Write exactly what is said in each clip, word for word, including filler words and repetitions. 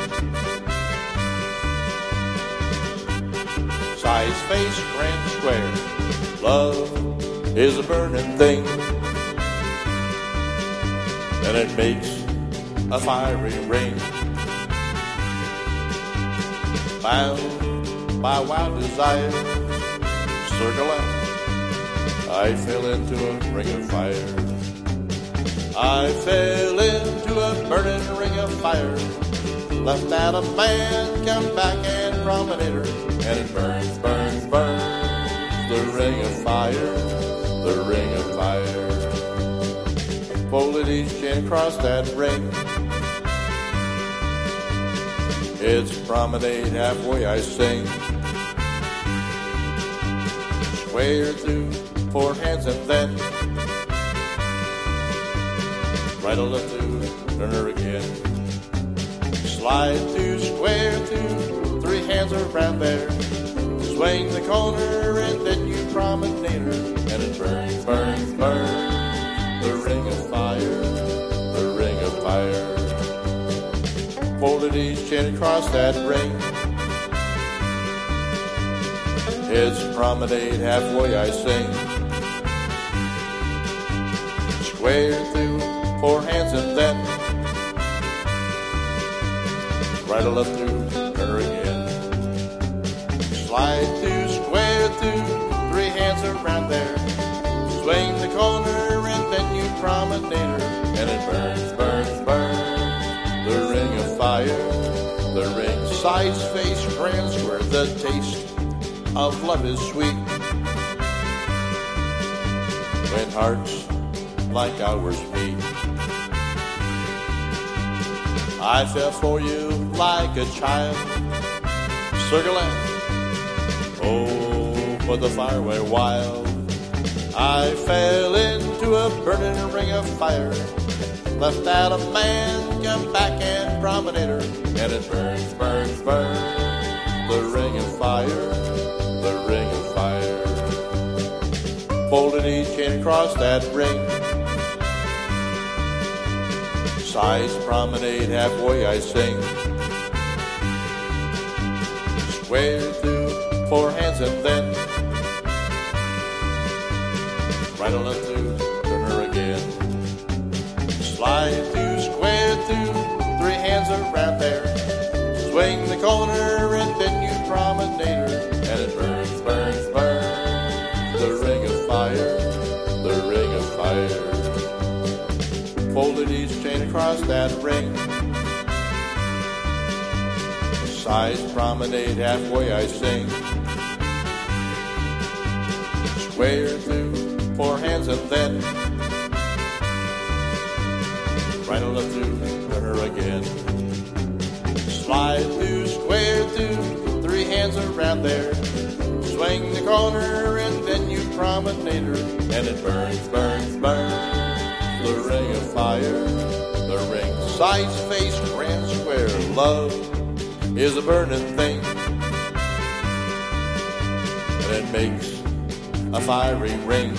Size, face, grand, square. Love is a burning thing, and it makes a fiery ring. Bound by wild desire, circle out, I fell into a ring of fire. I fell into a burning ring of fire. Left out a man, come back and promenade her, and it burns, burns, burns. The ring of fire, the ring of fire. Folded each chin across that ring. It's promenade halfway I sing. Square through four hands and then right or left to turn her again. Slide through, square through, three hands around there. Swing the corner and then you promenade her, and it burns, burns, burns. The ring of fire, the ring of fire. Folded each chin across that ring. It's promenade halfway I sing. Square through four hands and then right or left through, turn her again. Slide through, square through, three hands around there. Swing the corner and then you promenade her, and it burns, burns, burns. The ring of fire, the ring. Size, face, grand, square. The taste of love is sweet when hearts like ours meet. I fell for you like a child, circle out, oh, but the fire went wild. I fell into a burning ring of fire, left out a man, come back and promenade her, and it burns, burns, burns. The ring of fire, the ring of fire. Folded each chin across that ring. Size, promenade halfway I sing. Square through four hands and then right or left to turn her again. Slide through, square through, three hands around there. Swing the corner and then you promenade her, and it burns, burns, burns. The ring of fire, the ring of fire. Folded each chain across that ring. Size, promenade halfway I sing. Square through four hands and then right or left to turn her again. Slide through, square through, three hands around there. Swing the corner and then you promenade her, and it burns, burns, burns. The ring of fire, the ring. Size, face, grand, square. Love is a burning thing, and it makes a fiery ring.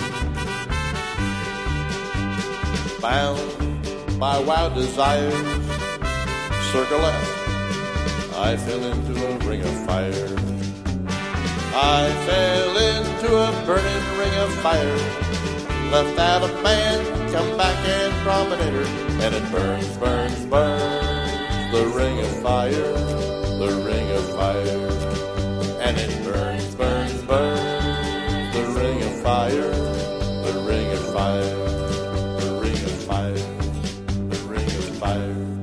Bound by wild desires, circle left, I fell into a ring of fire. I fell into a burning ring of fire. Left out a man, come back and promenade her, and it burns, burns, burns. The ring of fire, the ring of fire. And it burns, burns, burns. The ring of fire, the ring of fire. The ring of fire, the ring of fire.